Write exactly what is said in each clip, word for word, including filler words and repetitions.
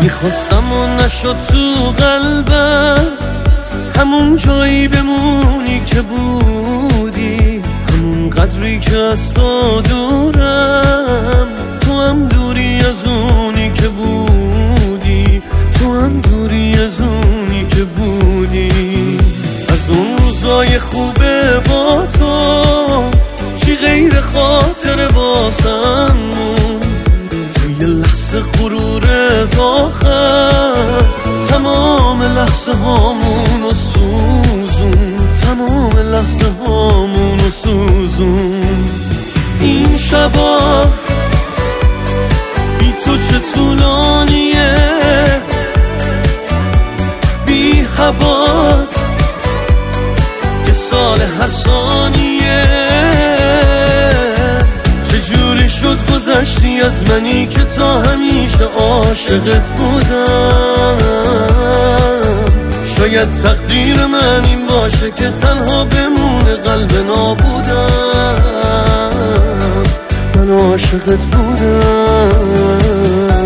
میخواستم و نشد تو قلبم، همون جایی بمونی که بودی، همون قدری که از تو دورم، تو هم دوری از اونی که بودی، تو هم دوری از اونی که بودی. از اون روزای خوبه با تو چی غیر خاطر واسم توی لحظه غرورت آخر، تمام لحظه هامونو سوزون، تمام لحظه هامونو سوزون. این شبا بی تو چه طولانیه، بی هوات یه سال هر ثانیه. چجوری شد گذشتی از منی که تا همیشه عاشقت بودم؟ شاید تقدیر من این باشه که تنها بمونه قلب نابودم. من عاشقت بودم.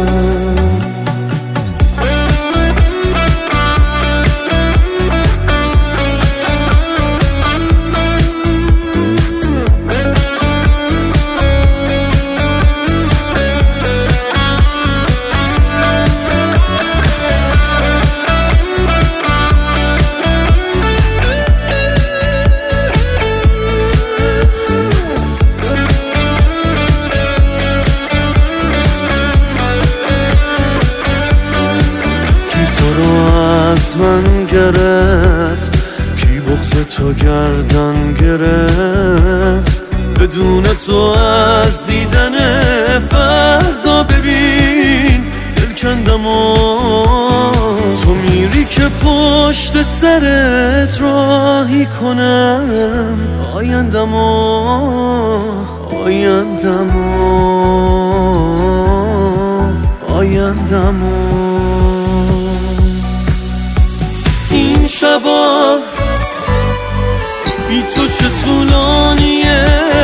من گرفت کی بغض تو گردن گرفت، بدون تو از دیدن فردا ببین دل کندم و تو میری که پشت سرت راهی کنم آیندم و آیندم و آیندم و شبا بی تو چه طولانیه،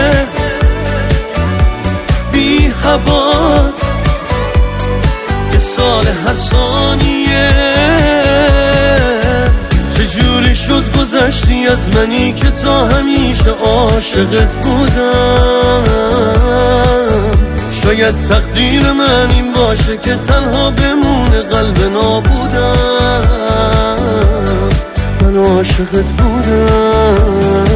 بی هوات یه سال هر ثانیه. چجوری شد گذشتی از منی که تا همیشه عاشقت بودم؟ شاید تقدیر من این باشه که تنها بمونه قلب نابودم. من عاشقت بودم.